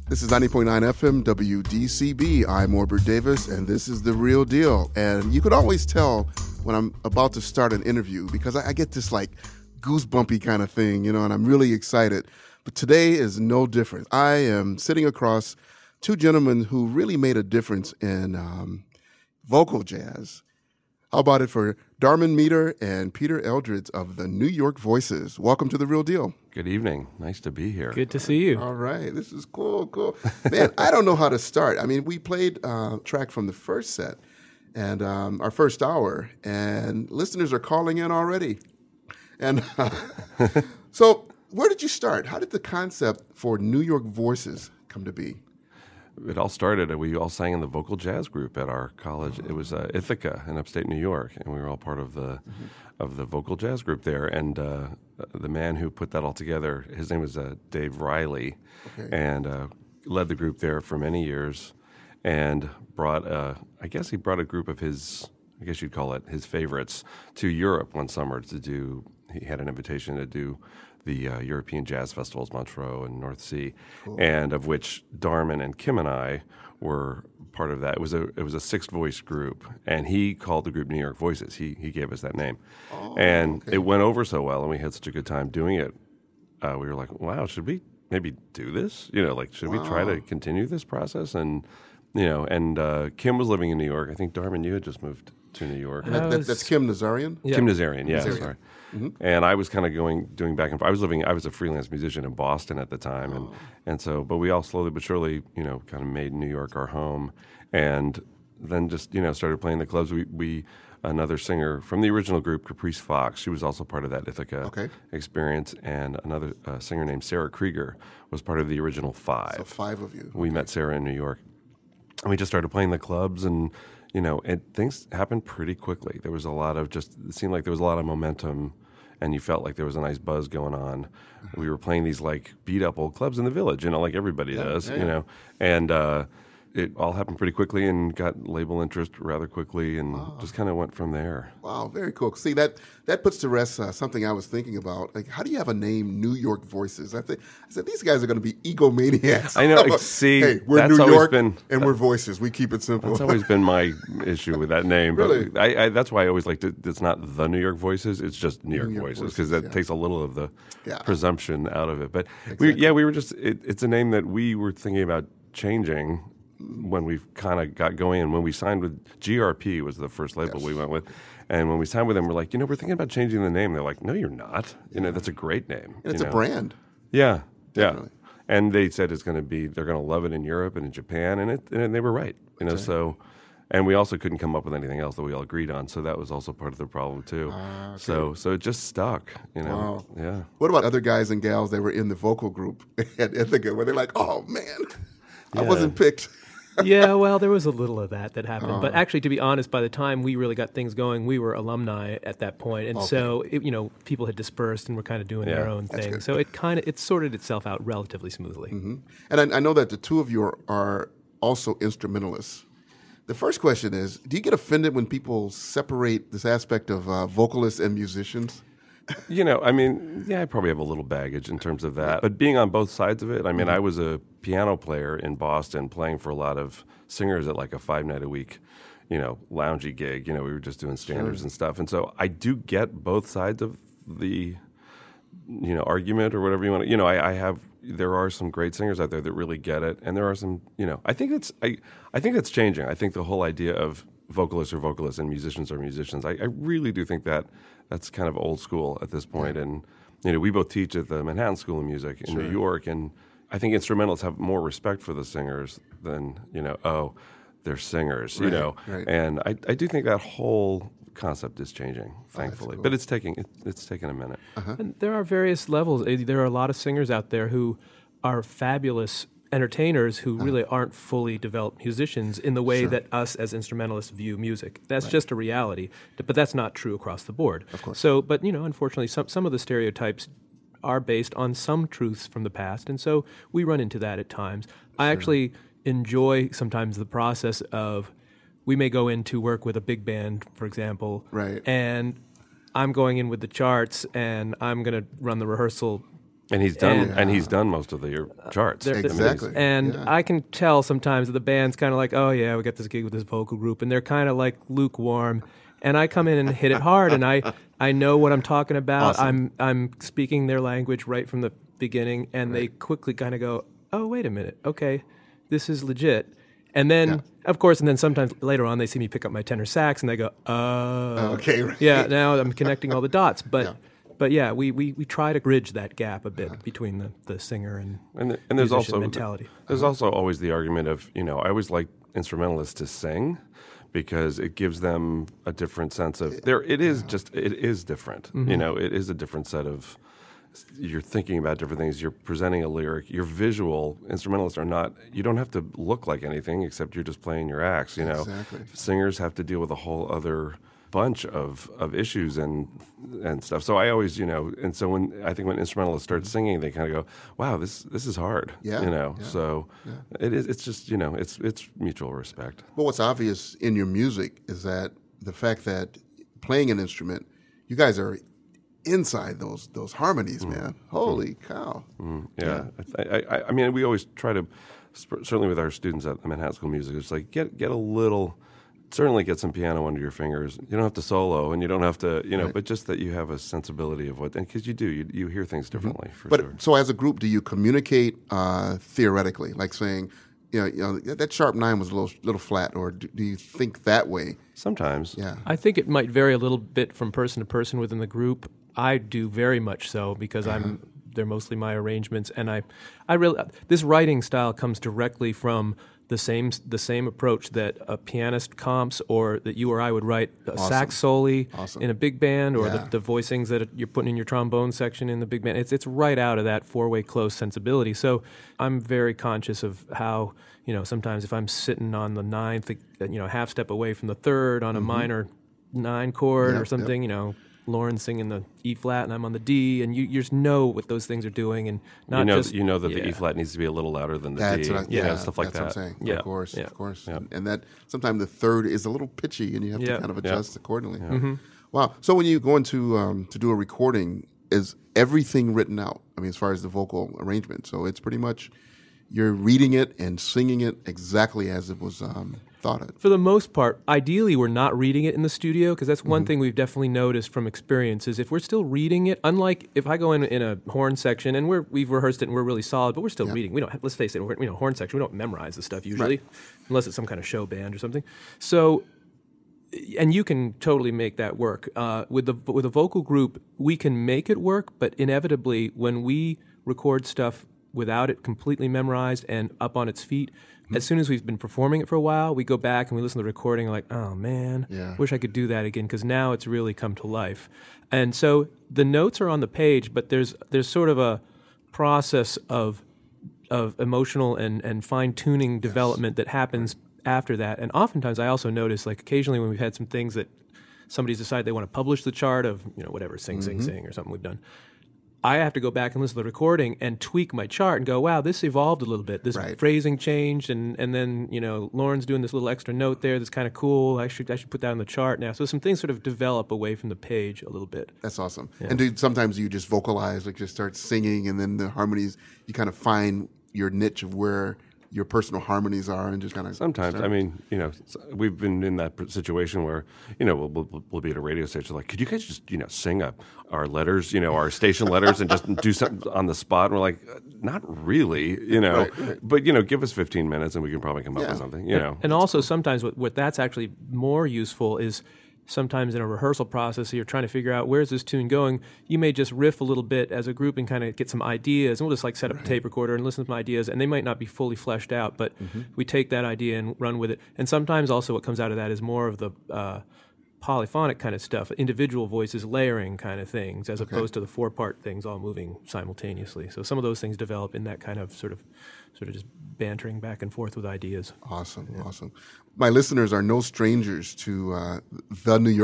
This is 90.9 FM WDCB. I'm Orbert Davis, and this is The Real Deal. And you could always tell when I'm about to start an interview because I get this like goosebumpy kind of thing, and I'm really excited. But today is no different. I am sitting across two gentlemen who really made a difference in vocal jazz. How about it for Darman Meter and Peter Eldredge of the New York Voices? Welcome to The Real Deal. Good evening. Nice to be here. Good to see you. All right. This is cool. Man, I don't know how to start. I mean, we played a track from the first set and our first hour, and listeners are calling in already. And so where did you start? How did the concept for New York Voices come to be? It all started, we all sang in the vocal jazz group at our college. It was Ithaca in upstate New York, and we were all part of the vocal jazz group there. And the man who put that all together, his name was Dave Riley, and led the group there for many years, and brought, he brought a group of his, I guess you'd call it, his favorites to Europe one summer to do, he had an invitation to do the European Jazz Festivals, Montreux and North Sea, and of which Darman and Kim and I were part of that. It was a six voice group, and he called the group New York Voices. He gave us that name, it went over so well, and we had such a good time doing it. We were like, wow, should we maybe do this? Should we try to continue this process? And Kim was living in New York. I think Darman, you had just moved to New York. That's Kim Nazarian? Yeah. Kim Nazarian, yeah, Nazarian. Sorry. Mm-hmm. And I was kind of doing back and forth. I was a freelance musician in Boston at the time, and so, but we all slowly but surely, kind of made New York our home, and then just, started playing the clubs. We another singer from the original group, Caprice Fox, she was also part of that Ithaca experience, and another singer named Sarah Krieger was part of the original Five. So five of you. We met Sarah in New York, and we just started playing the clubs, and and things happened pretty quickly. There was it seemed like there was a lot of momentum, and you felt like there was a nice buzz going on. We were playing these like beat up old clubs in the Village, like everybody does, and it all happened pretty quickly and got label interest rather quickly, and just kind of went from there. Wow, very cool. See, that puts to rest something I was thinking about. Like, how do you have a name, New York Voices? I said, these guys are going to be egomaniacs. I know. See, hey, we're that's New York, been, and we're Voices. We keep it simple. That's always been my issue with that name. Really? But that's why I always liked it. It's not the New York Voices. It's just New York Voices, because that takes a little of the presumption out of it. But we were just, it's a name that we were thinking about changing when we kind of got going, and when we signed with GRP was the first label we went with, and when we signed with them, we're like, we're thinking about changing the name. They're like, no, you're not. That's a great name. And it's a brand. Yeah, definitely. Yeah. And they said it's going to be, they're going to love it in Europe and in Japan, and they were right. So, and we also couldn't come up with anything else that we all agreed on, so that was also part of the problem too. So it just stuck. Wow. Yeah. What about other guys and gals that were in the vocal group at Ithaca, where they're like, oh man, I wasn't picked? Yeah, well, there was a little of that happened. But actually, to be honest, by the time we really got things going, we were alumni at that point. And so, people had dispersed and were kind of doing their own thing. Good. So it sorted itself out relatively smoothly. Mm-hmm. And I know that the two of you are also instrumentalists. The first question is, do you get offended when people separate this aspect of vocalists and musicians? I probably have a little baggage in terms of that. But being on both sides of it, I was a piano player in Boston playing for a lot of singers at like a 5-night-a-week, loungy gig. We were just doing standards and stuff. And so I do get both sides of the, argument or whatever you want to, there are some great singers out there that really get it. And there are some, I think that's changing. I think the whole idea of vocalists are vocalists and musicians are musicians. I really do think that's kind of old school at this point. And, we both teach at the Manhattan School of Music in New York, and I think instrumentalists have more respect for the singers than, they're singers, Right. And I do think that whole concept is changing, thankfully. Cool. But it's taking a minute. And there are various levels. There are a lot of singers out there who are fabulous entertainers who really aren't fully developed musicians in the way that us as instrumentalists view music. That's just a reality, but that's not true across the board. Of course. So, but unfortunately, some of the stereotypes are based on some truths from the past, and so we run into that at times. I actually enjoy sometimes the process of, we may go in to work with a big band, for example, right, and I'm going in with the charts, and I'm going to run the rehearsal And he's done most of the charts. Exactly. And I can tell sometimes that the band's kind of like, oh yeah, we got this gig with this vocal group, and they're kind of like lukewarm. And I come in and hit it hard, and I know what I'm talking about. Awesome. I'm speaking their language right from the beginning, and they quickly kind of go, oh, wait a minute, okay, this is legit. And then, of course, and then sometimes later on they see me pick up my tenor sax, and they go, okay, right. yeah, now I'm connecting all the dots. But yeah, we try to bridge that gap a bit between the singer and there's also mentality. There's also always the argument of, I always like instrumentalists to sing because it gives them a different sense of it is different. It is a different set of, you're thinking about different things. You're presenting a lyric. You're visual. Instrumentalists are not. You don't have to look like anything except you're just playing your acts. Exactly. Singers have to deal with a whole other bunch of issues and stuff. So I always, and so when instrumentalists start singing, they kind of go, "Wow, this is hard." So it is. It's just it's mutual respect. But what's obvious in your music is that the fact that playing an instrument, you guys are inside those harmonies, man. Holy cow! Yeah. I mean, we always try to, certainly with our students at the Manhattan School of Music, it's like get a little. Certainly get some piano under your fingers. You don't have to solo, and you don't have to, but just that you have a sensibility of what, and because you hear things differently, for sure. So as a group, do you communicate theoretically, like saying, that sharp 9 was a little flat, or do you think that way? Sometimes. Yeah. I think it might vary a little bit from person to person within the group. I do very much so because they're mostly my arrangements, and I really, this writing style comes directly from the same approach that a pianist comps, or that you or I would write a sax solo in a big band, or the voicings that you're putting in your trombone section in the big band. It's right out of that four-way close sensibility. So I'm very conscious of how, sometimes if I'm sitting on the ninth, half step away from the third on a minor 9 chord or something, Lauren's singing the E flat and I'm on the D, and you just know what those things are doing, and not that the E flat needs to be a little louder than the D. Stuff like that. That's what I'm saying. Yeah. Of course. Yeah. And that sometimes the third is a little pitchy, and you have to kind of adjust accordingly. Yeah. Mm-hmm. Wow. So when you go into to do a recording, is everything written out? I mean, as far as the vocal arrangement, so it's pretty much you're reading it and singing it exactly as it was thought of. For the most part, ideally, we're not reading it in the studio, because that's one thing we've definitely noticed from experience is if we're still reading it, unlike if I go in a horn section and we've rehearsed it and we're really solid, but we're still reading. We don't. Let's face it, horn section, we don't memorize the stuff usually, unless it's some kind of show band or something. So, and you can totally make that work. With a vocal group, we can make it work, but inevitably, when we record stuff without it completely memorized and up on its feet, as soon as we've been performing it for a while, we go back and we listen to the recording like, oh man, wish I could do that again, because now it's really come to life. And so the notes are on the page, but there's sort of a process of emotional and fine-tuning development that happens after that. And oftentimes I also notice, like occasionally when we've had some things that somebody's decided they want to publish the chart of, whatever, sing or something we've done, I have to go back and listen to the recording and tweak my chart and go, wow, this evolved a little bit. This phrasing changed, and then, Lauren's doing this little extra note there that's kind of cool. I should put that on the chart now. So some things sort of develop away from the page a little bit. That's awesome. Yeah. And sometimes you just vocalize, like just start singing, and then the harmonies, you kind of find your niche of where your personal harmonies are, and just kind of sometimes. I mean, we've been in that situation where we'll be at a radio station like, could you guys just sing our letters, our station letters, and just do something on the spot? And we're like, not really, Right. But give us 15 minutes and we can probably come up with something, And also sometimes what that's actually more useful is, sometimes in a rehearsal process, you're trying to figure out where's this tune going. You may just riff a little bit as a group and kind of get some ideas, and we'll just set up a tape recorder and listen to some ideas, and they might not be fully fleshed out, but we take that idea and run with it. And sometimes also what comes out of that is more of the polyphonic kind of stuff, individual voices layering kind of things, as opposed to the 4-part things all moving simultaneously. So some of those things develop in that kind of sort of just bantering back and forth with ideas. Awesome. My listeners are no strangers to the New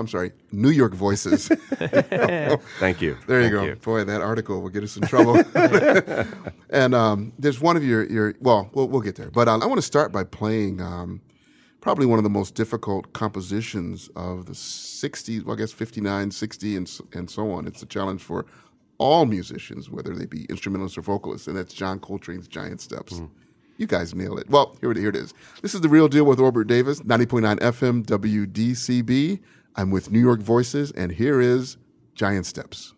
York Voices. Thank you. There you go. Boy, that article will get us in trouble. And there's one of your we'll get there. But I want to start by playing probably one of the most difficult compositions of the 60s, 59, 60, and so on. It's a challenge for all musicians, whether they be instrumentalists or vocalists, and that's John Coltrane's Giant Steps. You guys nail it. Well, here it is. This is The Real Deal with Orbert Davis, 90.9 FM WDCB. I'm with New York Voices, and here is Giant Steps.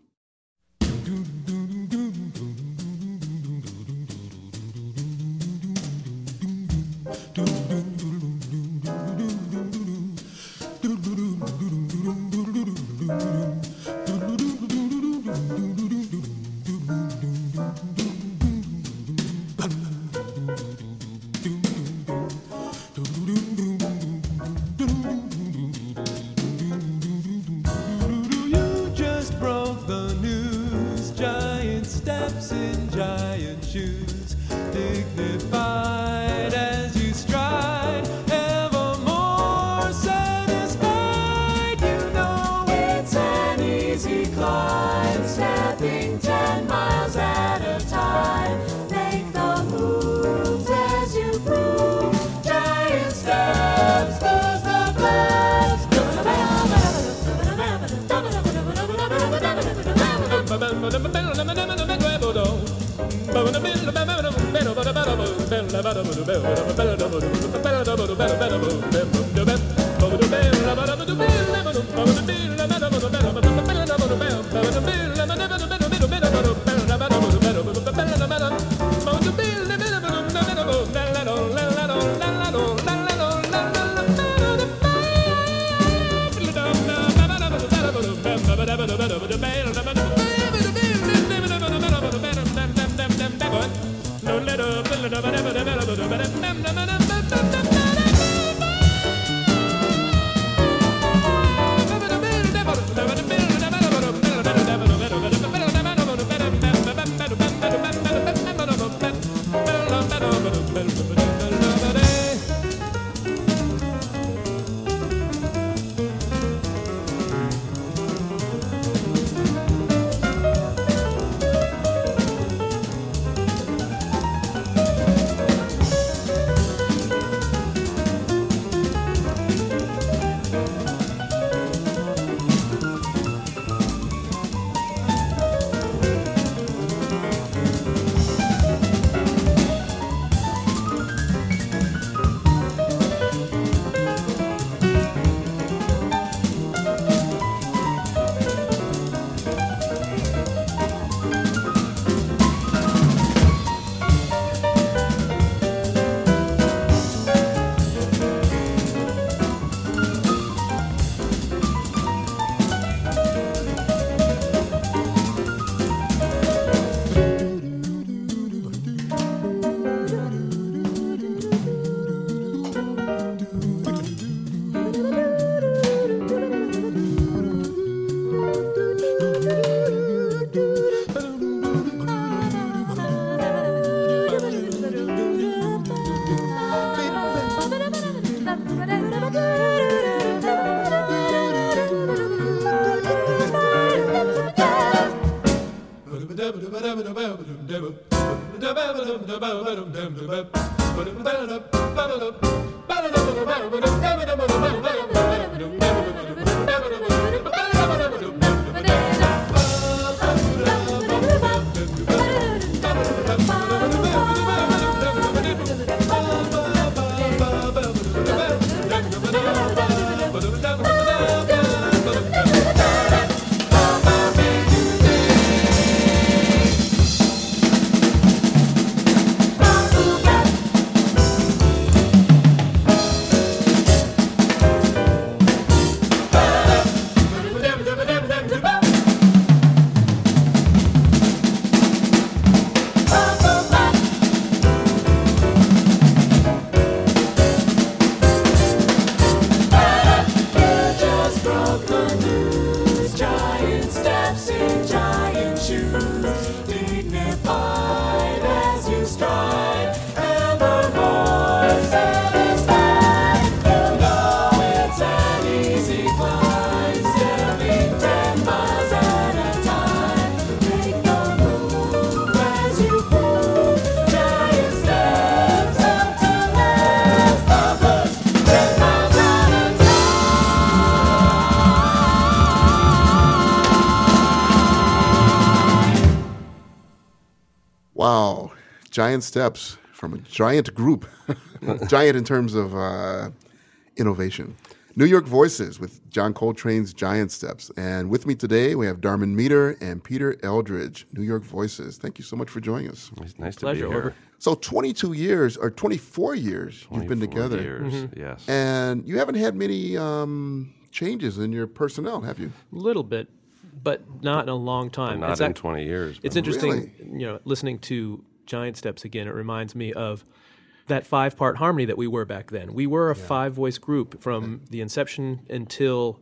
Wow. Giant steps from a giant group. Giant in terms of innovation. New York Voices with John Coltrane's Giant Steps. And with me today, we have Darman Meter and Peter Eldridge, New York Voices. Thank you so much for joining us. It's nice to Pleasure, be here. Robert. So 22 years, or 24 years you've been 24 together. years, yes. And you haven't had many changes in your personnel, have you? A little bit, but not in a long time. Not in 20 years. It's but- interesting, listening to Giant Steps again. It reminds me of that 5-part harmony that we were back then. We were a 5-voice group from the inception until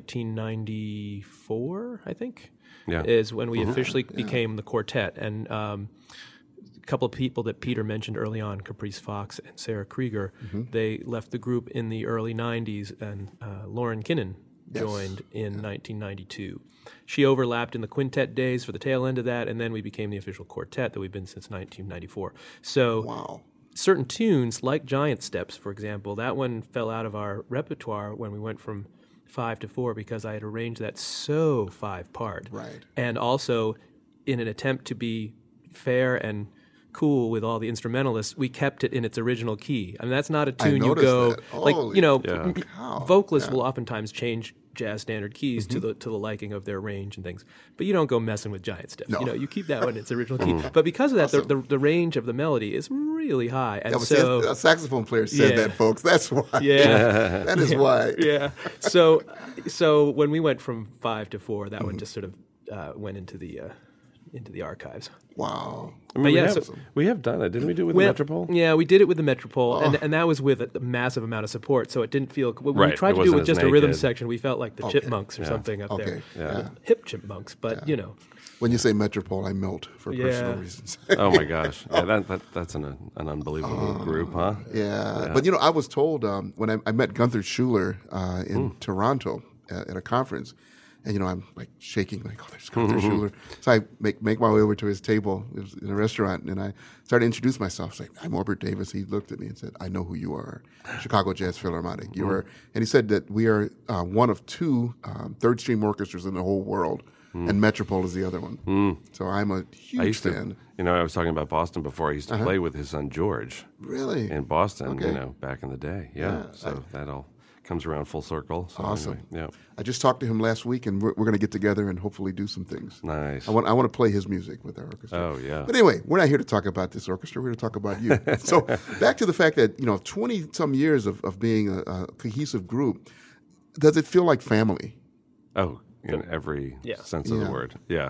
1994, I think, is when we officially became the quartet. And a couple of people that Peter mentioned early on, Caprice Fox and Sarah Krieger, they left the group in the early 90s, and Lauren Kinnan joined in 1992. She overlapped in the quintet days for the tail end of that, and then we became the official quartet that we've been since 1994. So Wow. certain tunes, like Giant Steps, for example, that one fell out of our repertoire when we went from 5 to 4 because I had arranged that so 5-part. Right. And also, in an attempt to be fair and cool with all the instrumentalists, we kept it in its original key. I mean, that's not a tune you noticed go that. like, Holy cow. vocalists will oftentimes change jazz standard keys to the liking of their range and things, but you don't go messing with Giant Steps. No. You keep that one in its original key. But because of that, the range of the melody is really high, and so a saxophone player said Yeah. that, folks. That's why. yeah. That is why. Yeah. So when we went from 5 to 4, that one just sort of went into the archives. Wow. I mean, But we, yeah, have, so- we have done it. Didn't we do it with the Metropole? Yeah, we did it with the Metropole, and that was with a massive amount of support, so it didn't feel. When we Right, tried it to do it wasn't with as just a rhythm naked. section, we felt like the Chipmunks or something up there. Yeah. Hip Chipmunks, but When you say Metropole, I melt for personal Yeah. reasons. Oh, my gosh. Yeah, that's an unbelievable group, huh? Yeah. But, I was told when I met Gunther Schuller in Toronto at a conference, and, I'm like shaking, like, oh, there's Gunther Schuller. So I make my way over to his table. It was in a restaurant, and I started to introduce myself. I was like, I'm Orbert Davis. He looked at me and said, I know who you are, Chicago Jazz Philharmonic. You are, and he said that we are one of 2 third-stream orchestras in the whole world, and Metropole is the other one. So I'm a I huge used fan. to, I was talking about Boston before. I used to play with his son George Really? in Boston, Okay. back in the day. Yeah. So that all comes around full circle. So Awesome. Anyway, I just talked to him last week, and we're going to get together and hopefully do some things. Nice. I want to play his music with our orchestra. Oh, yeah. But anyway, we're not here to talk about this orchestra. We're here to talk about you. So back to the fact that 20-some years of being a cohesive group, does it feel like family? Oh, in every sense of Yeah. the word. Yeah.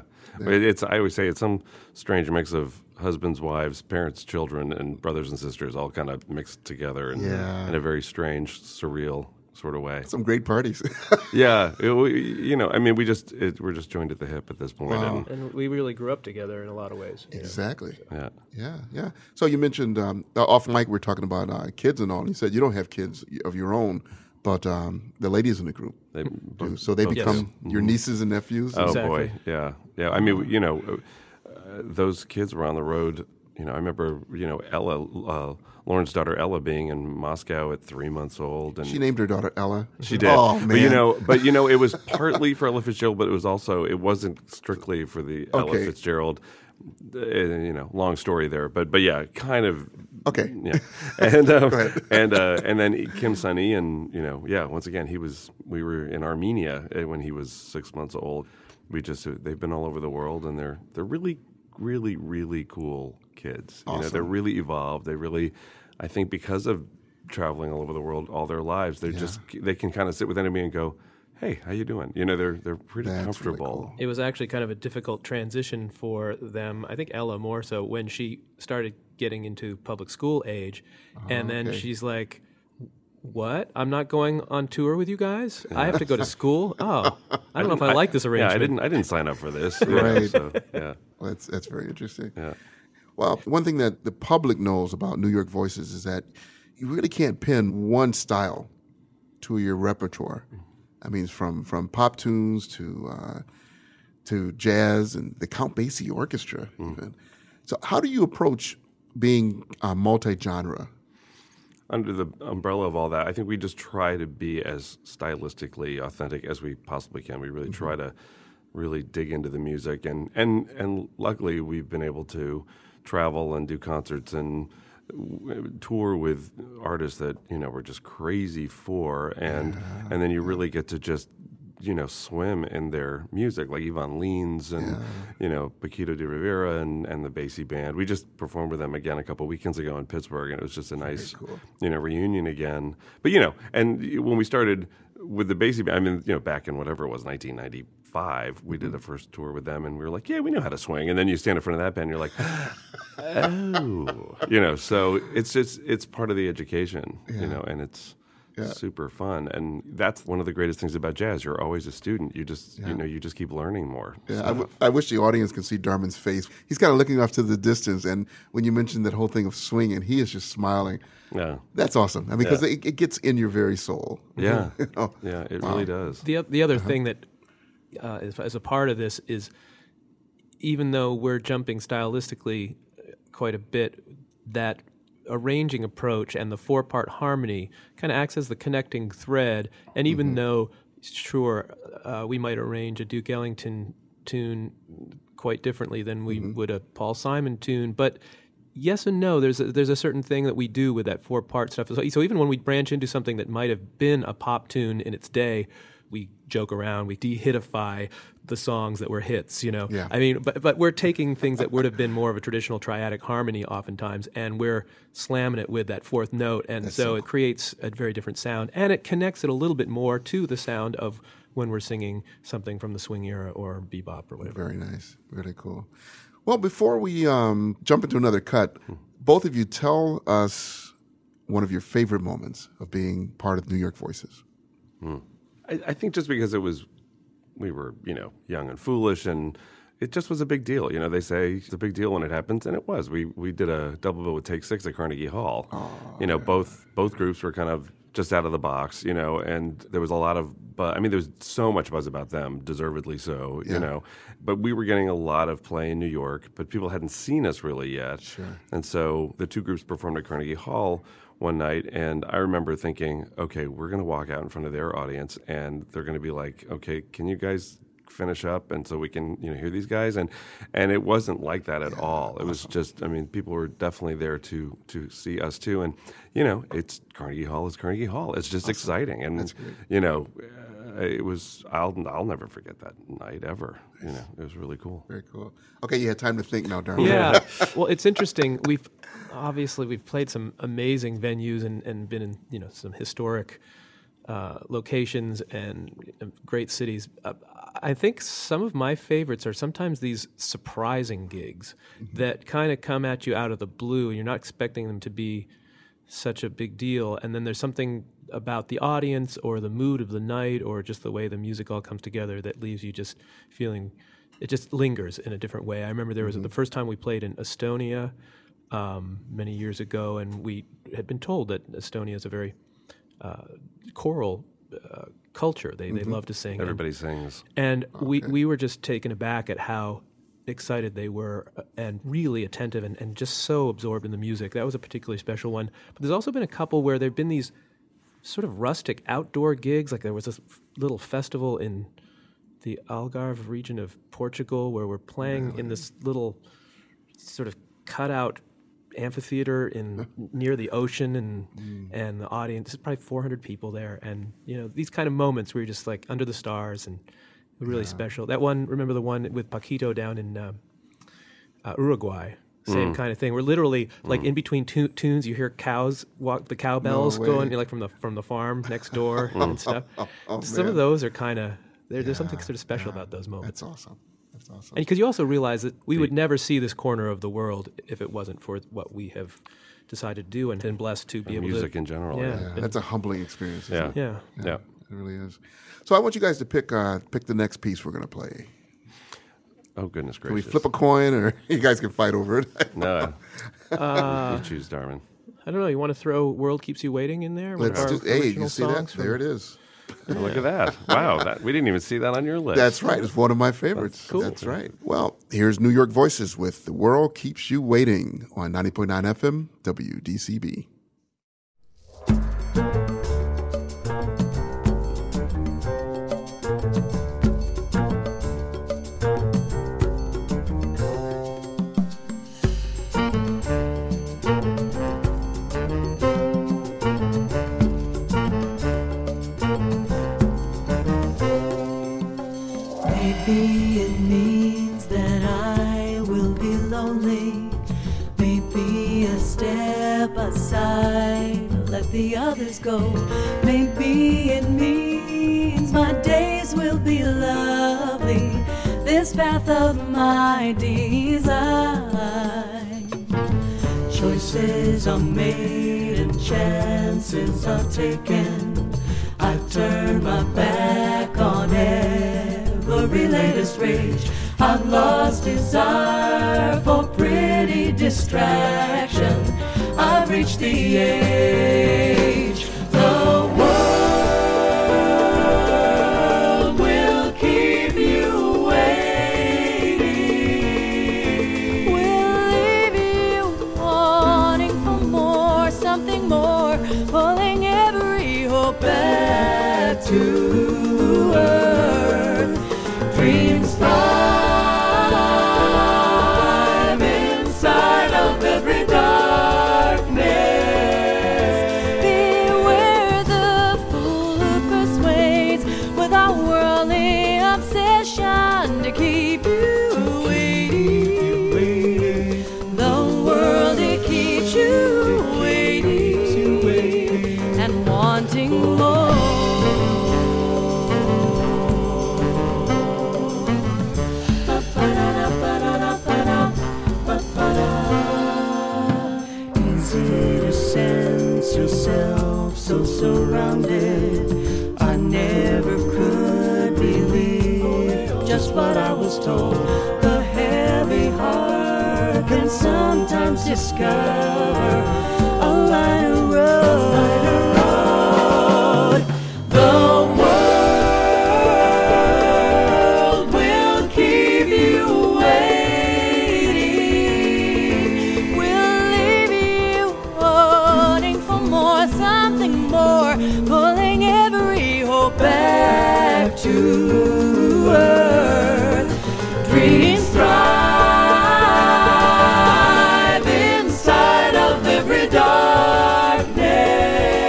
I always say it's some strange mix of husbands, wives, parents, children, and brothers and sisters all kind of mixed together in a very strange, surreal sort of way. Some great parties. Yeah. We're just joined at the hip at this point. Wow. and we really grew up together in a lot of ways. Exactly. Yeah. Yeah. So you mentioned off mic, we're talking about kids and all. And you said you don't have kids of your own, but the ladies in the group They do. So they become your nieces and nephews. Oh Exactly. boy, yeah. I mean, those kids were on the road. I remember, Ella, Lauren's daughter Ella, being in Moscow at 3 months old, and She named her daughter Ella. she did. Oh man. But it was partly for Ella Fitzgerald, but it wasn't strictly for the Ella Okay. Fitzgerald. Long story there, but yeah, kind of. Okay. Yeah, and ahead. and then Kim's son Ian, once again we were in Armenia when he was 6 months old. They've been all over the world, and they're really, really, really cool kids. Awesome. They're really evolved. They really, I think, because of traveling all over the world all their lives, they can kind of sit with anybody and go, hey, how you doing? They're pretty That's comfortable. really cool. It was actually kind of a difficult transition for them. I think Ella more so when she started getting into public school age, and then okay. she's like, "What? I'm not going on tour with you guys. I have to go to school. Oh, I don't know if I like this Yeah, arrangement." I didn't sign up for this. Right. So, yeah. Well, that's very interesting. Yeah. Well, one thing that the public knows about New York Voices is that you really can't pin one style to your repertoire. I mean, from pop tunes to jazz and the Count Basie Orchestra even. So how do you approach being multi-genre? Under the umbrella of all that, I think we just try to be as stylistically authentic as we possibly can. We really try to really dig into the music, and luckily we've been able to travel and do concerts and tour with artists that we're just crazy for, and then you really get to just swim in their music, like Ivan Lins and Paquito de Rivera and the Basie Band. We just performed with them again a couple weekends ago in Pittsburgh, and it was just a nice reunion again. But and when we started with the Basie Band, back in whatever it was, 1995, we did the first tour with them, and we were like, yeah, we know how to swing. And then you stand in front of that band, and you're like, oh, so it's part of the education, and it's super fun. And that's one of the greatest things about jazz. You're always a student. You just, you just keep learning more. Yeah, I wish the audience could see Darman's face. He's kind of looking off to the distance, and when you mentioned that whole thing of swinging, he is just smiling. Yeah, that's awesome. I mean, because it gets in your very soul. Yeah, yeah, it really does. The other thing that as a part of this is, even though we're jumping stylistically quite a bit, that arranging approach and the 4-part harmony kind of acts as the connecting thread. And even though, sure, we might arrange a Duke Ellington tune quite differently than we would a Paul Simon tune, but yes and no. There's a certain thing that we do with that 4-part stuff. So even when we branch into something that might have been a pop tune in its day, we joke around, we de-hitify the songs that were hits, Yeah. I mean, but we're taking things that would have been more of a traditional triadic harmony oftentimes, and we're slamming it with that 4th note, and so it creates a very different sound, and it connects it a little bit more to the sound of when we're singing something from the swing era or bebop or whatever. Very nice. Very cool. Well, before we jump into another cut, both of you tell us one of your favorite moments of being part of New York Voices. I think just because we were, young and foolish, and it just was a big deal. They say it's a big deal when it happens, and it was. We did a double bill with Take 6 at Carnegie Hall. Both groups were kind of just out of the box, and there was a lot of buzz. I mean, there was so much buzz about them, deservedly so, But we were getting a lot of play in New York, but people hadn't seen us really yet. Sure. And so the two groups performed at Carnegie Hall one night, and I remember thinking, okay, we're going to walk out in front of their audience, and they're going to be like, okay, can you guys finish up, and so we can hear these guys, and it wasn't like that at all. It was just, people were definitely there to see us too, and it's Carnegie Hall is Carnegie Hall. It's just exciting, and it was. I'll never forget that night ever. It was really cool. Very cool. Okay, you had time to think now, Darman. Yeah. Well, it's interesting. We've played some amazing venues and been in some historic locations and great cities. I think some of my favorites are sometimes these surprising gigs that kind of come at you out of the blue, and you're not expecting them to be such a big deal. And then there's something about the audience or the mood of the night or just the way the music all comes together that leaves you just feeling, it just lingers in a different way. I remember there was the first time we played in Estonia many years ago, and we had been told that Estonia is a very choral culture. They love to sing. Everybody sings. And we were just taken aback at how excited they were and really attentive and just so absorbed in the music. That was a particularly special one. But there's also been a couple where there have been these sort of rustic outdoor gigs. Like there was this little festival in the Algarve region of Portugal where we're playing in this little sort of cutout amphitheater near the ocean, and the audience, there's probably 400 people there, and these kind of moments where you're just like under the stars and really special. That one, remember the one with Paquito down in Uruguay? Same kind of thing. We're literally like in between tunes, you hear cows walk, the cowbells going, like from the farm next door and stuff. Some of those are kind of there's something sort of special about those moments. That's awesome. That's awesome. And because you also realize that we would never see this corner of the world if it wasn't for what we have decided to do and been blessed to be able to. Music in general. Yeah, that's a humbling experience. Isn't Yeah. it? Yeah. It really is. So I want you guys to pick the next piece we're going to play. Oh, goodness Can we gracious. flip a coin, or you guys can fight over it? No. You choose, Darman. I don't know. You want to throw "World Keeps You Waiting" in there? Let's Our just, hey, original you see that? songs from- There it is. Look at that. Wow. We didn't even see that on your list. That's right. It's one of my favorites. Cool. That's right. Well, here's New York Voices with "The World Keeps You Waiting" on 90.9 FM WDCB. Maybe it means that I will be lonely. Maybe a step aside, let the others go. Maybe it means my days will be lovely, this path of my design. Choices are made and chances are taken. I turn my back on every latest rage. I've lost desire for pretty distraction. I've reached the age. The world will keep you waiting. We'll leave you wanting for more, something more, pulling every hope back to earth. Dreams thrive inside of every darkness. Beware the fool who persuades with our worldly obsession to keep you waiting. The world, it keeps you waiting and wanting more. Is it a sense yourself so surrounded? I never could believe just what I was told. The heavy heart can sometimes discover a lighter road. The world will keep you waiting. We'll leave you wanting for more, something more, pulling every hope back to earth. Dreams thrive inside of every darkness.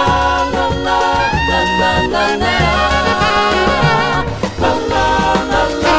la la la la la la. La la la la.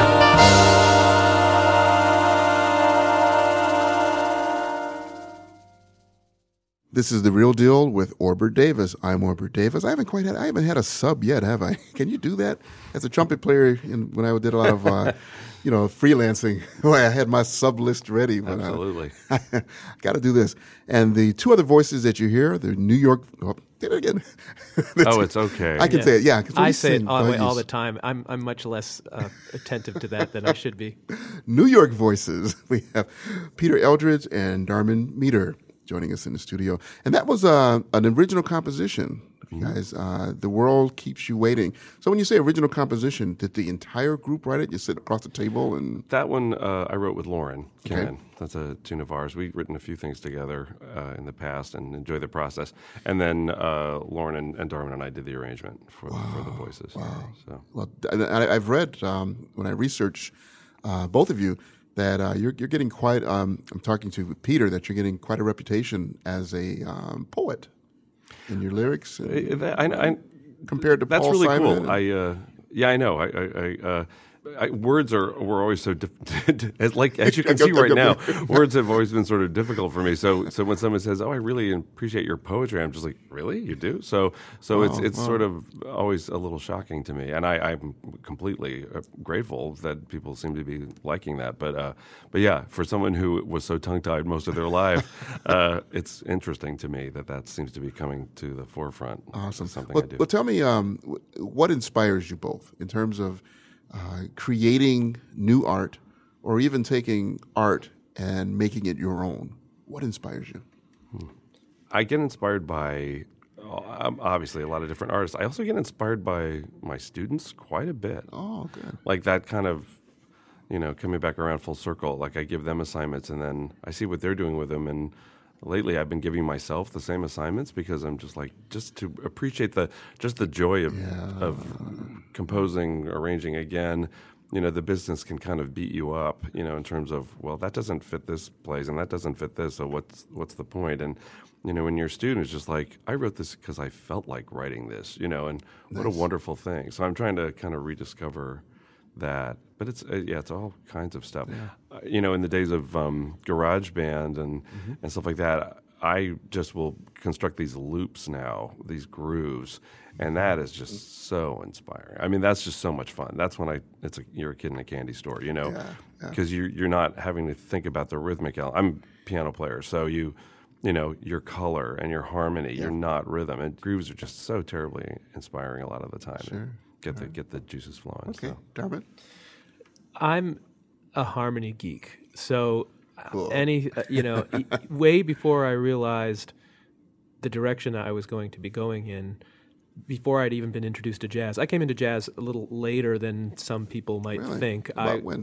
This is The Real Deal with Orbert Davis. I'm Orbert Davis. I haven't had a sub yet, have I? Can you do that? As a trumpet player, when I did a lot of, freelancing, I had my sub list ready. But, Absolutely. I got to do this. And the two other voices that you hear, the New York, did it again. Oh, it's okay. I can say it, yeah. I say it all the time. I'm much less attentive to that than I should be. New York voices. We have Peter Eldridge and Darman Meter joining us in the studio. And that was an original composition, guys. The World Keeps You Waiting. So when you say original composition, did the entire group write it? You sit across the table and... That one I wrote with Lauren Cannon. Okay. That's a tune of ours. We've written a few things together in the past and enjoy the process. And then Lauren and Darwin and I did the arrangement for the voices. Wow. So. Well, I've read, when I research both of you, that you're getting quite, I'm talking to Peter, that you're getting quite a reputation as a poet in your lyrics. Compared to that's Paul really Simon. Cool. I know. Words were always so as you can see right now, words have always been sort of difficult for me. So when someone says, "Oh, I really appreciate your poetry," I'm just like, "Really, you do?" So it's sort of always a little shocking to me, and I'm completely grateful that people seem to be liking that. But yeah, for someone who was so tongue-tied most of their life, it's interesting to me that seems to be coming to the forefront. Awesome. Something Well, I do. well, tell me, what inspires you both in terms of creating new art, or even taking art and making it your own? What inspires you? I get inspired by obviously a lot of different artists. I also get inspired by my students quite a bit. Oh, good. Like that kind of, coming back around full circle. Like I give them assignments and then I see what they're doing with them. And lately I've been giving myself the same assignments because I'm just to appreciate the joy of composing, arranging again. The business can kind of beat you up, in terms of, well, that doesn't fit this place and that doesn't fit this. So what's the point? And, when you're a student, it's just like, I wrote this because I felt like writing this, and what a wonderful thing. So I'm trying to kind of rediscover that. But it's all kinds of stuff. Yeah. In the days of GarageBand and stuff like that, I just will construct these loops now, these grooves, and that is just so inspiring. I mean, that's just so much fun. That's when you're a kid in a candy store, because you're not having to think about the rhythmic element. I'm a piano player, so your color and your harmony, you're not rhythm, and grooves are just so terribly inspiring a lot of the time. Sure. Get the juices flowing. Okay, So. Darman? I'm a harmony geek, so Cool. Way before I realized the direction I was going to be going in, before I'd even been introduced to jazz. I came into jazz a little later than some people might Really? think. About when?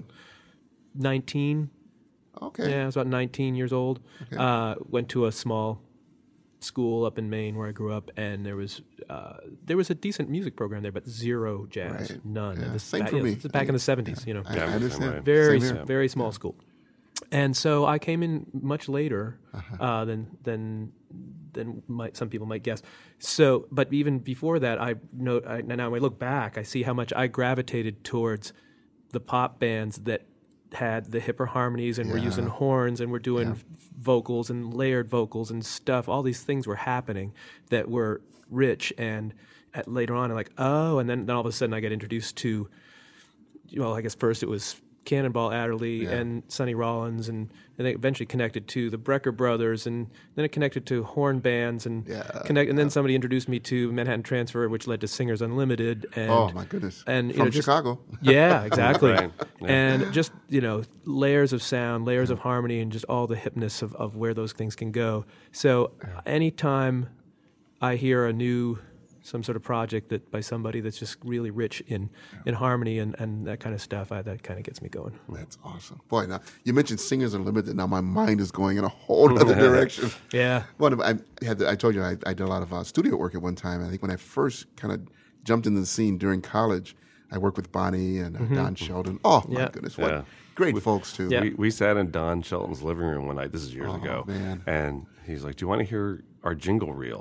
19. Okay. Yeah, I was about 19 years old. Okay. Went to a small school up in Maine where I grew up, and there was a decent music program there, but zero jazz, Right. none. Yeah. And Same for me. This is back in the 70s, I understand. right. very Same here. very small school, and so I came in much later than some people might guess. So, but even before that, now when I look back, I see how much I gravitated towards the pop bands that had the hipper harmonies and were using horns and were doing vocals and layered vocals and stuff. All these things were happening that were rich, and later on I'm like, oh, and then all of a sudden I get introduced to, I guess first it was Cannonball Adderley and Sonny Rollins, and they eventually connected to the Brecker Brothers, and then it connected to horn bands, and and then somebody introduced me to Manhattan Transfer, which led to Singers Unlimited. And, Oh, my goodness. And From Chicago. Yeah, exactly. Right. Yeah. And just, layers of sound, layers of harmony, and just all the hipness of where those things can go. So anytime I hear some sort of project that by somebody that's just really rich in harmony and that kind of stuff, that kind of gets me going. That's awesome. Boy, now, you mentioned Singers Unlimited. Now my mind is going in a whole other direction. Yeah. I told you I did a lot of studio work at one time. I think when I first kind of jumped into the scene during college, I worked with Bonnie and Don Sheldon. Oh, my goodness. What great folks, too. Yeah. We sat in Don Shelton's living room one night. This is years ago. Man. And he's like, do you want to hear our jingle reel?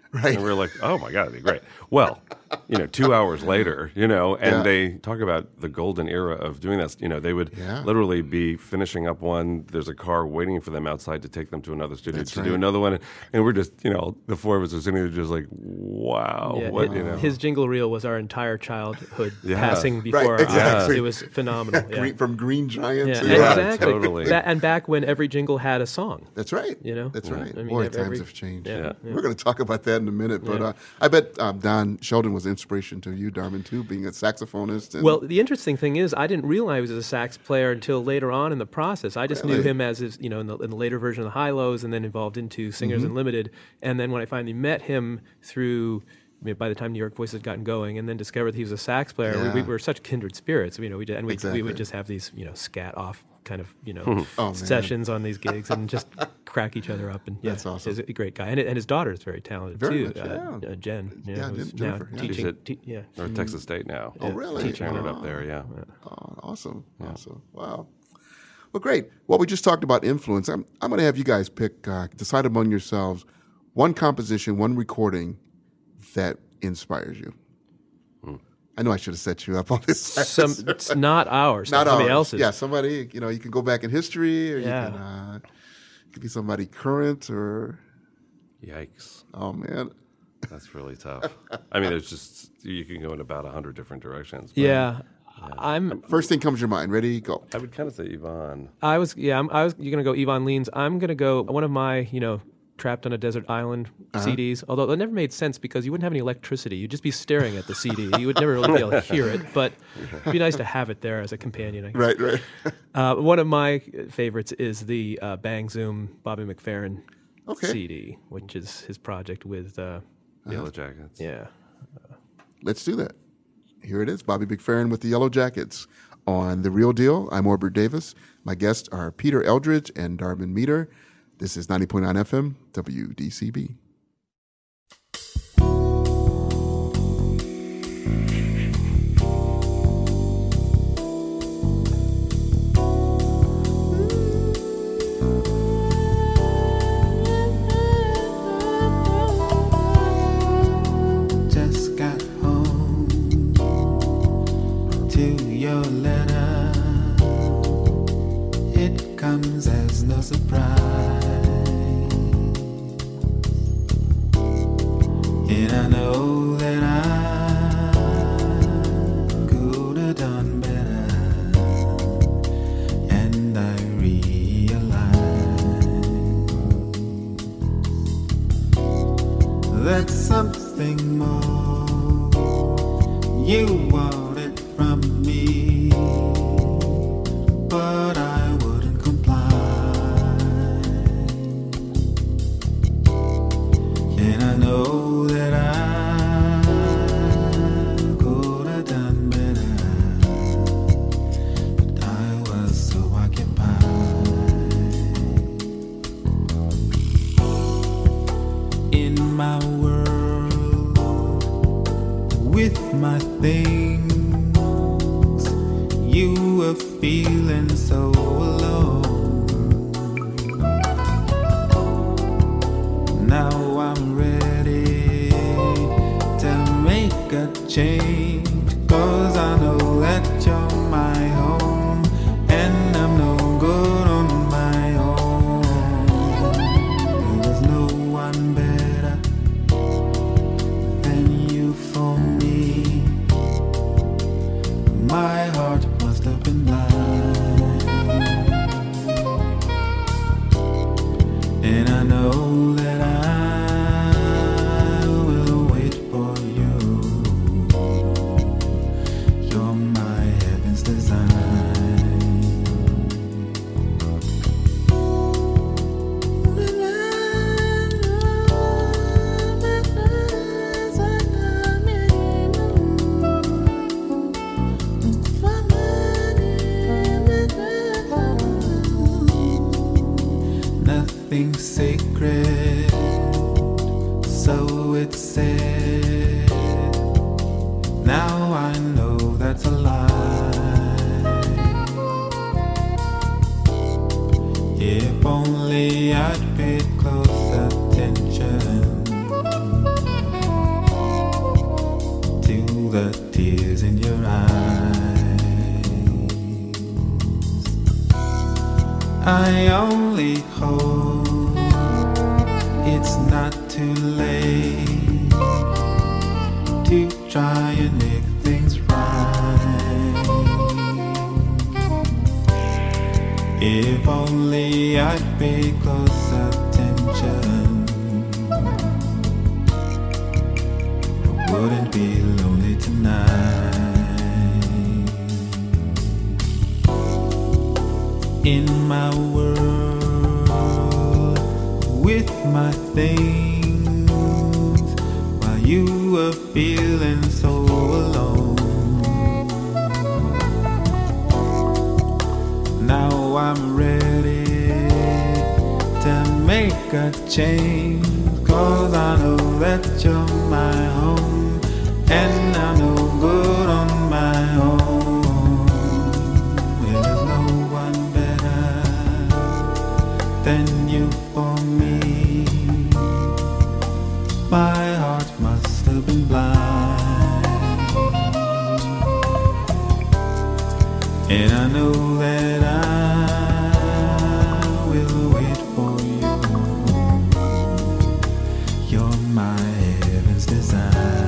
Right. And we were like, oh my God, it'd be great. Well, 2 hours later, and they talk about the golden era of doing this. They would literally be finishing up one. There's a car waiting for them outside to take them to another studio to do another one. And we're just, the four of us are sitting there just like, wow. Yeah, his jingle reel was our entire childhood passing before our eyes. It was phenomenal. From Green Giant to... Exactly. Totally. And back when every jingle had a song. That's right. That's right. Boy, times have changed. We're going to talk about that in a minute. But I bet Don Sheldon was an inspiration to you, Darman, too, being a saxophonist. Well, the interesting thing is, I didn't realize he was a sax player until later on in the process. I just knew him as, in the later version of the High Lows, and then evolved into Singers Unlimited. And then when I finally met him through... by the time New York Voices had gotten going, and then discovered that he was a sax player, we were such kindred spirits. We would just have these scat off kind of sessions on these gigs and just crack each other up. And that's awesome. He's a great guy, and his daughter is very talented too. Jen, who's now teaching. North Texas State now. Oh, really? Teaching it up there. Yeah. Oh, awesome. Wow. Well, great. Well, we just talked about influence. I'm going to have you guys decide among yourselves one composition, one recording that inspires you. I know I should have set you up on this. It's not ours. Not somebody ours. else's. Yeah, somebody. You can go back in history, or you can. It could be somebody current, or. Yikes! Oh man, that's really tough. I mean, there's just you can go in about 100 different directions. I'm. First thing comes to your mind. Ready? Go. I would kind of say Yvonne. You're gonna go Yvonne Leans. I'm gonna go one of my Trapped on a Desert Island CDs, although that never made sense because you wouldn't have any electricity. You'd just be staring at the CD. You would never really be able to hear it, but it'd be nice to have it there as a companion, I guess. Right. One of my favorites is the Bang Zoom Bobby McFerrin CD, which is his project with Yellow Jackets. Yeah. Let's do that. Here it is, Bobby McFerrin with the Yellow Jackets on The Real Deal. I'm Orbert Davis. My guests are Peter Eldridge and Darman Meter. This is 90.9 FM, WDCB. Just got home to your letter. It comes as no surprise. And I know that I could have done better. And I realize that something more you wanted from me, but I wouldn't comply. And I know that I could have done better, but I was so occupied in my world with my things. You were feeling so alone. Now I'm ready to make a change, 'cause I know that you're my home, and I'm no good on my own. There's no one better than you for me. My heart must have been blind, and I know that I will wait for you. You're my heaven's design. Nothing sacred, so it's said. Now I know that's a lie. If only I'd paid close attention, tears in your eyes. I only hope it's not too late to try and make things right. If only I'd pay close attention, I wouldn't be lonely tonight. In my world, with my things, while you were feeling so alone. Now I'm ready to make a change, 'cause I know that you're my home, and I'm no good on my own. Well, there's no one better than you for me. My heart must have been blind, and I know that I will wait for you. You're my heaven's design.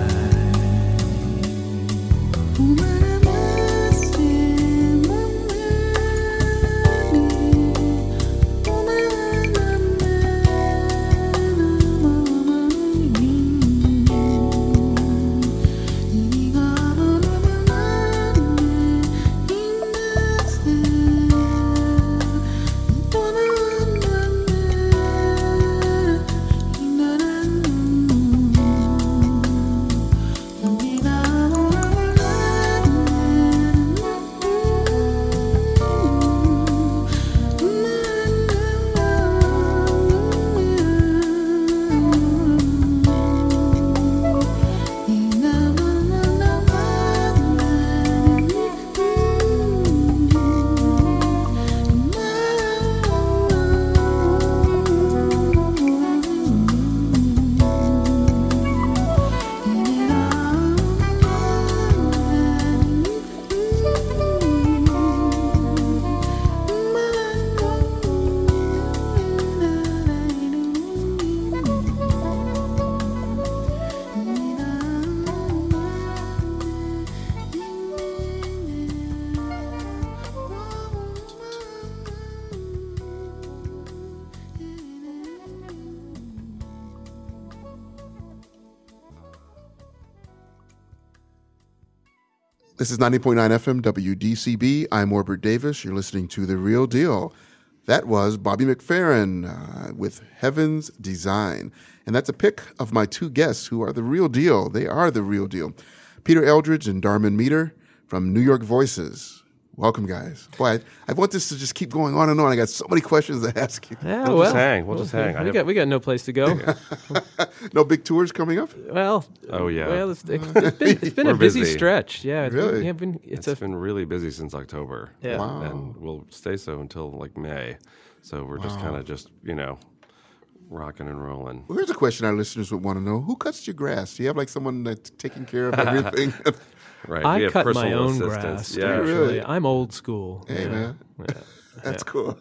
This is 90.9 FM WDCB. I'm Orbert Davis. You're listening to The Real Deal. That was Bobby McFerrin with Heaven's Design. And that's a pick of my two guests who are the real deal. They are the real deal. Peter Eldridge and Darman Meter from New York Voices. Welcome, guys. Boy, I want this to just keep going on and on. I got so many questions to ask you. Yeah, We'll just hang. We'll just hang. We got no place to go. No big tours coming up? Well, Oh, yeah. Well, it's been a We're busy busy. stretch. Yeah, Really? It's It's been really busy since October. Yeah. Wow. And we'll stay so until like May. So we're just kind of rocking and rolling. Well, here's a question our listeners would want to know. Who cuts your grass? Do you have like someone that's taking care of everything? Right. I we have cut my personal own assistants. grass. Yeah. Actually, Really? I'm old school. Hey, man. Yeah. That's cool.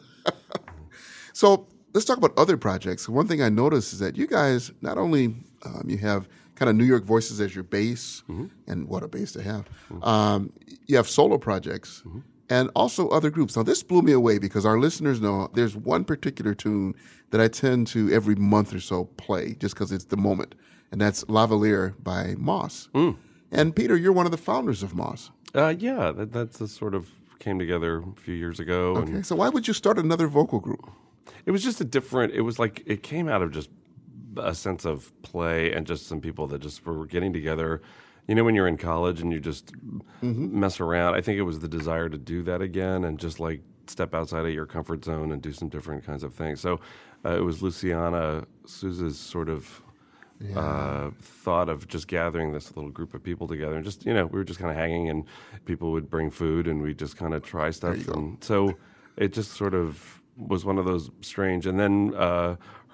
So let's talk about other projects. One thing I noticed is that you guys, not only you have kind of New York Voices as your base, and what a base to have, you have solo projects and also other groups. Now, this blew me away because our listeners know there's one particular tune that I tend to every month or so play just because it's the moment, and that's Lavalier by Moss. And Peter, you're one of the founders of Moss. Yeah, that's a sort of came together a few years ago. Okay, And so why would you start another vocal group? it was just it was like it came out of just a sense of play and just some people that just were getting together. You know, when you're in college and you just mess around, I think it was the desire to do that again and just like step outside of your comfort zone and do some different kinds of things. So it was Luciana Souza's sort of thought of just gathering this little group of people together and just, we were just kind of hanging and people would bring food and we just kind of try stuff. And so it just sort of was one of those strange. And then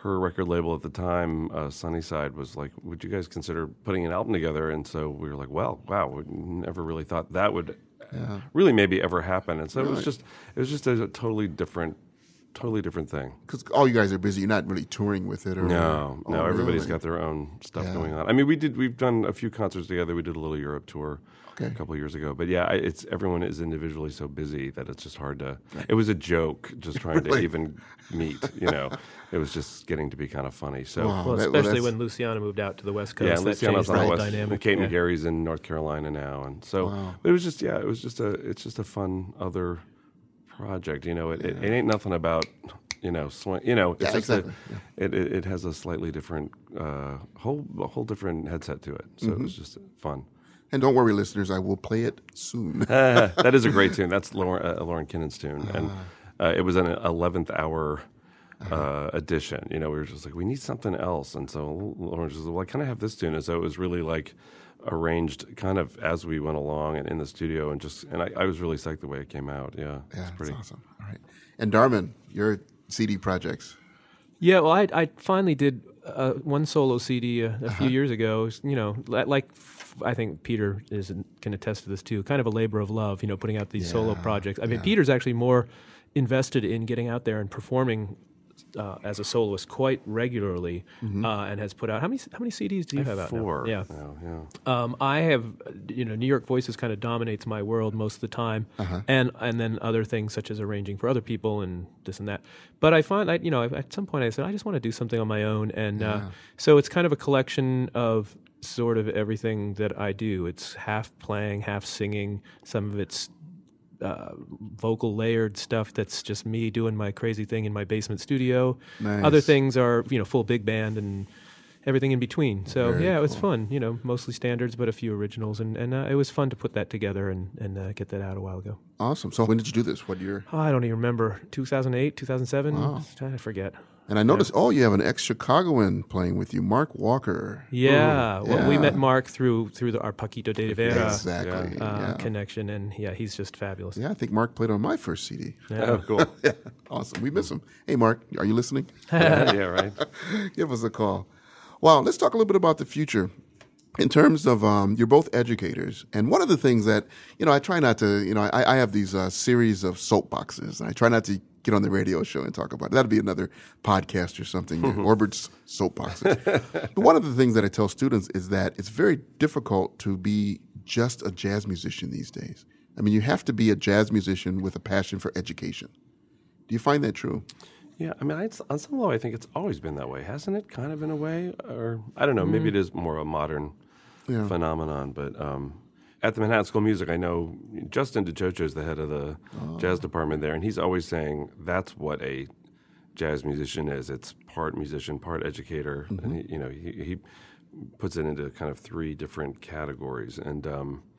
her record label at the time, Sunnyside, was like, would you guys consider putting an album together? And so we were like, well, wow, we never really thought that would really maybe ever happen. And so it was just a totally different thing. Because all you guys are busy. You're not really touring with it, or No, everybody's really? got their own stuff going on. I mean, we've done a few concerts together. We did a little Europe tour a couple of years ago. But yeah, everyone is individually so busy that it's just hard to. It was a joke just trying to even meet. It was just getting to be kind of funny. So well, especially when Luciana moved out to the West Coast. yeah, that Luciana's changed on the the West. dynamic. Kate Yeah. McGarry's in North Carolina now, and so but it was just it's just a fun other project. It ain't nothing about. Swing. It's just exactly. it has a slightly different, whole different headset to it. So it was just fun. And don't worry, listeners, I will play it soon. That is a great tune. That's Lauren Kinnon's tune, and it was an 11th hour edition. We were just like, we need something else, and so Lauren just said, well, I kind of have this tune, and so it was really like arranged kind of as we went along and in the studio, and I was really psyched the way it came out. Yeah, it's pretty awesome. All right, and Darman, your CD projects. Yeah, well, I finally did one solo CD a few years ago. Like I think Peter can attest to this too. Kind of a labor of love, putting out these solo projects. I mean, Peter's actually more invested in getting out there and performing as a soloist quite regularly, and has put out how many CDs do you have out 4 now? Yeah. Yeah. I have, New York Voices kind of dominates my world most of the time, and then other things such as arranging for other people and this and that. But I find, at some point I said, I just want to do something on my own, and so it's kind of a collection of sort of everything that I do. It's half playing, half singing. Some of it's vocal layered stuff that's just me doing my crazy thing in my basement studio. Nice. Other things are, full big band and everything in between. So it was fun, mostly standards, but a few originals. And it was fun to put that together and get that out a while ago. Awesome. So when did you do this? What year? I don't even remember. 2008, 2007? Wow. I forget. And I noticed, you have an ex-Chicagoan playing with you, Mark Walker. Yeah. Well, we met Mark through our Paquito de Rivera Exactly. connection, and he's just fabulous. Yeah, I think Mark played on my first CD. Yeah. Oh, cool. Yeah, awesome. We miss him. Hey, Mark, are you listening? Yeah, right. Give us a call. Well, let's talk a little bit about the future. In terms of, you're both educators, and one of the things that, I try not to, I have these series of soapboxes, and I try not to get on the radio show and talk about it. That'd be another podcast or something, Orbert's soapboxes. But one of the things that I tell students is that it's very difficult to be just a jazz musician these days. I mean, you have to be a jazz musician with a passion for education. Do you find that true? Yeah, I mean, on some level, I think it's always been that way, hasn't it? Kind of in a way, or I don't know. Maybe it is more of a modern phenomenon. But at the Manhattan School of Music, I know Justin DiCiocio is the head of the jazz department there, and he's always saying that's what a jazz musician is. It's part musician, part educator, and he puts it into kind of 3 different categories. And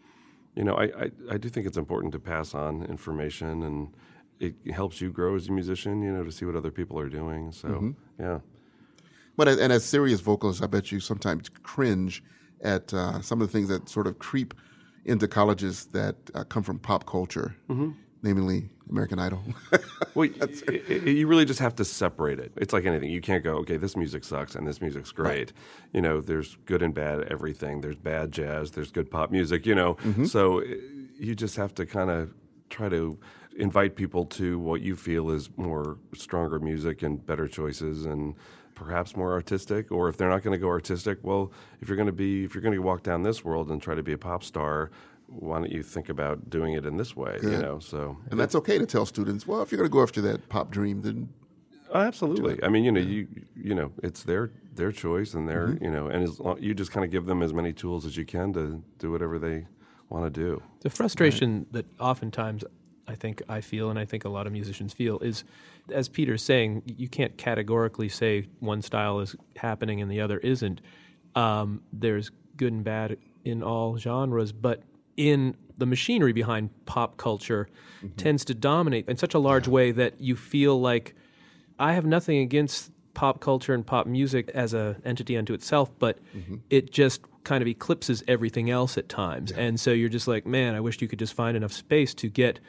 I do think it's important to pass on information, and it helps you grow as a musician, to see what other people are doing. So, yeah. But and as serious vocalists, I bet you sometimes cringe at some of the things that sort of creep into colleges that come from pop culture, namely American Idol. Well, you really just have to separate it. It's like anything. You can't go, okay, this music sucks and this music's great. Right. There's good and bad everything. There's bad jazz. There's good pop music, So you just have to kind of try to invite people to what you feel is more stronger music and better choices and perhaps more artistic. Or if they're not going to go artistic, well, if you're going to walk down this world and try to be a pop star, why don't you think about doing it in this way? Good. So and that's okay to tell students. Well, if you're going to go after that pop dream, then absolutely. I mean, you it's their choice and their and you just kind of give them as many tools as you can to do whatever they want to do. The frustration that oftentimes I think I feel, and I think a lot of musicians feel, is, as Peter's saying, you can't categorically say one style is happening and the other isn't. There's good and bad in all genres, but in the machinery behind pop culture tends to dominate in such a large way that you feel like I have nothing against pop culture and pop music as an entity unto itself, but it just kind of eclipses everything else at times. And so you're just like, man, I wish you could just find enough space to get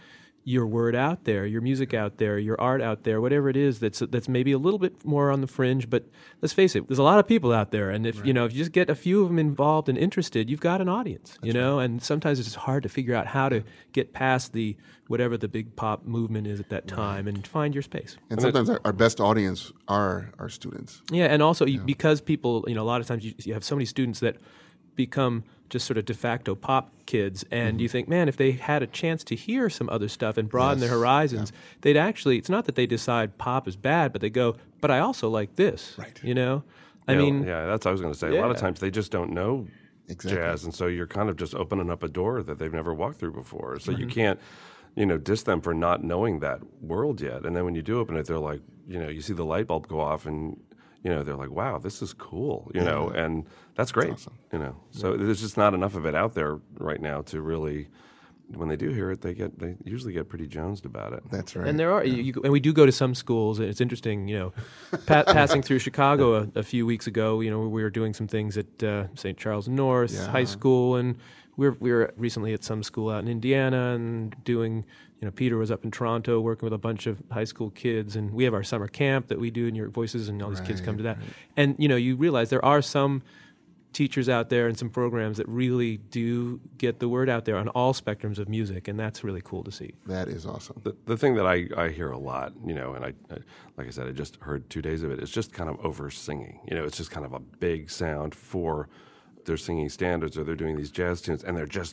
your word out there, your music out there, your art out there, whatever it is that's maybe a little bit more on the fringe, but let's face it, there's a lot of people out there, and if you just get a few of them involved and interested, you've got an audience, and sometimes it's hard to figure out how to get past whatever the big pop movement is at that time and find your space. And sometimes our best audience are our students. Yeah, and also because people, a lot of times you have so many students that become just sort of de facto pop kids, and you think, man, if they had a chance to hear some other stuff and broaden their horizons, they'd actually, it's not that they decide pop is bad, but they go, but I also like this, right? I mean... Yeah, that's what I was going to say. A lot of times they just don't know jazz, and so you're kind of just opening up a door that they've never walked through before, so you can't, diss them for not knowing that world yet, and then when you do open it, they're like, you see the light bulb go off, and they're like, wow, this is cool, and that's great, awesome. So there's just not enough of it out there right now to really, when they do hear it, they usually get pretty jonesed about it. That's right. And there are, and we do go to some schools, and it's interesting, passing through Chicago a few weeks ago, we were doing some things at St. Charles North High School, and we were recently at some school out in Indiana and doing, Peter was up in Toronto working with a bunch of high school kids, and we have our summer camp that we do in New York Voices, and all these kids come to that. And, you realize there are some teachers out there and some programs that really do get the word out there on all spectrums of music, and that's really cool to see. That is awesome. The thing that I hear a lot, and I like I said, I just heard 2 days of it, it's just kind of over singing. It's just kind of a big sound for their singing standards, or they're doing these jazz tunes, and they're just,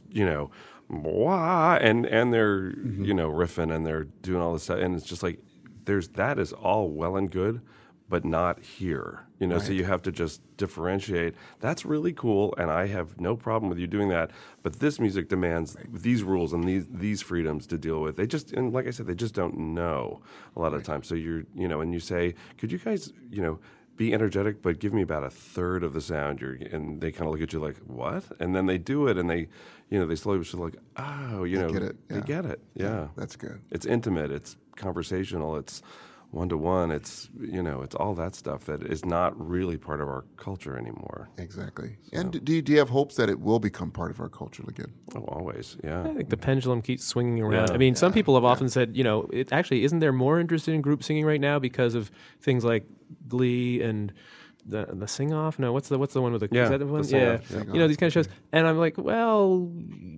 wah, and they're, riffing, and they're doing all this stuff, and it's just like, that is all well and good, but not here, so you have to just differentiate. That's really cool, and I have no problem with you doing that, but this music demands these rules and these freedoms to deal with. And like I said, they just don't know a lot of the time. So and you say, could you guys, be energetic, but give me about a third of the sound. And they kind of look at you like, what? And then they do it, and they slowly sort of like, oh, they get it. They get it. Yeah, that's good. It's intimate. It's conversational. It's one-to-one. It's it's all that stuff that is not really part of our culture anymore. Exactly. So. And do you have hopes that it will become part of our culture again? Oh, always. Yeah. I think the pendulum keeps swinging around. I mean, some people have often said, it actually isn't there more interested in group singing right now because of things like Glee and the Sing Off? No, what's the one with the is that the one? Yeah. These kind of shows. And I'm like, well,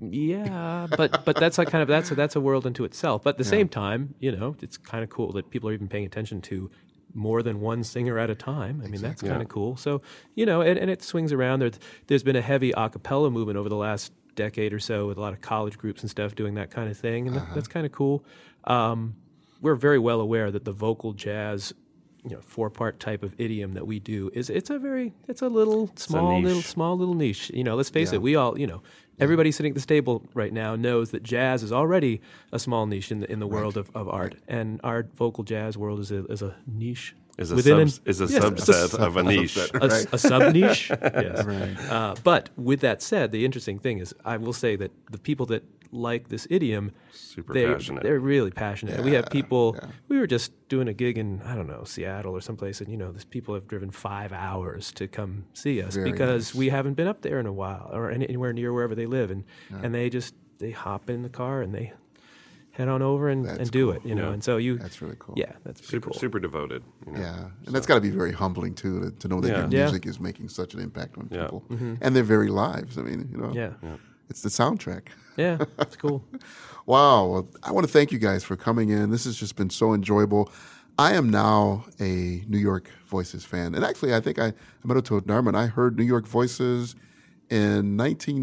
yeah, but that's like kind of that's a world unto itself. But at the same time, it's kind of cool that people are even paying attention to more than one singer at a time. I mean, that's kind of cool. So, and it swings around. There's been a heavy a cappella movement over the last decade or so with a lot of college groups and stuff doing that kind of thing, and that's kind of cool. We're very well aware that the vocal jazz 4-part type of idiom that we do it's a little small little niche. Let's face it, we all, everybody sitting at this table right now knows that jazz is already a small niche in the world of art, and our vocal jazz world is a niche. Is a subset of a niche. A sub-niche, yes. Right. But with that said, the interesting thing is, I will say that the people that like this idiom, passionate. They're really passionate. We have people, we were just doing a gig in, I don't know, Seattle or someplace, and, these people have driven 5 hours to come see us because we haven't been up there in a while or anywhere near wherever they live. And they hop in the car and they head on over and do it, and so that's really cool. Yeah, that's super cool. Super devoted. Yeah, and that's got to be very humbling too to know that your music is making such an impact on people and their very lives. I mean, it's the soundtrack. Yeah, it's cool. Wow, well, I want to thank you guys for coming in. This has just been so enjoyable. I am now a New York Voices fan, and actually, I think I might have told Narman I heard New York Voices in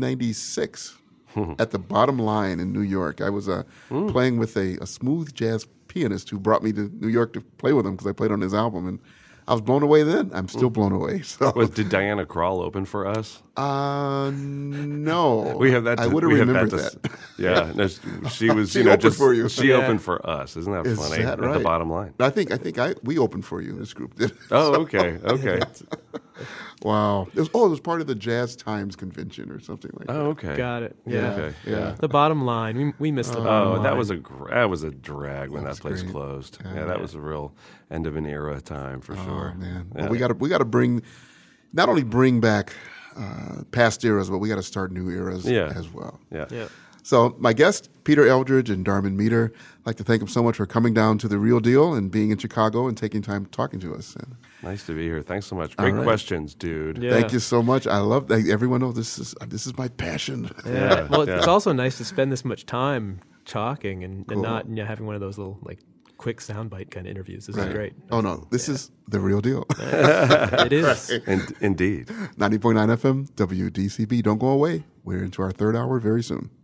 1996. At the Bottom Line in New York. I was playing with a smooth jazz pianist who brought me to New York to play with him because I played on his album, and I was blown away then. I'm still blown away. So. Did Diana Krall open for us? No. We have that. I would have remembered that. Yeah, no, she was. She opened for you. She opened for us. Isn't that funny? That right? At the Bottom Line. I think we opened for you. This group did. Oh, okay. Wow. It was part of the Jazz Times convention or something like that. Oh, okay. Got it. Yeah. Okay. Yeah. The Bottom Line. We missed the Bottom Line. That was a drag when that place closed. Yeah, that was a real end of an era time for sure. Oh man. Yeah. Well, we got to not only bring back past eras, but we got to start new eras as well. Yeah. So my guest, Peter Eldridge and Darman Meter, I'd like to thank them so much for coming down to The Real Deal and being in Chicago and taking time talking to us. And Nice to be here. Thanks so much. Great questions, dude. Yeah. thank you so much. I love that. Everyone knows this is my passion. Yeah. Well, Yeah. it's also nice to spend this much time talking and not having one of those little like quick soundbite kind of interviews. This is great. Oh, no. This is The Real Deal. It is. Indeed. 90.9 FM, WDCB. Don't go away. We're into our third hour very soon.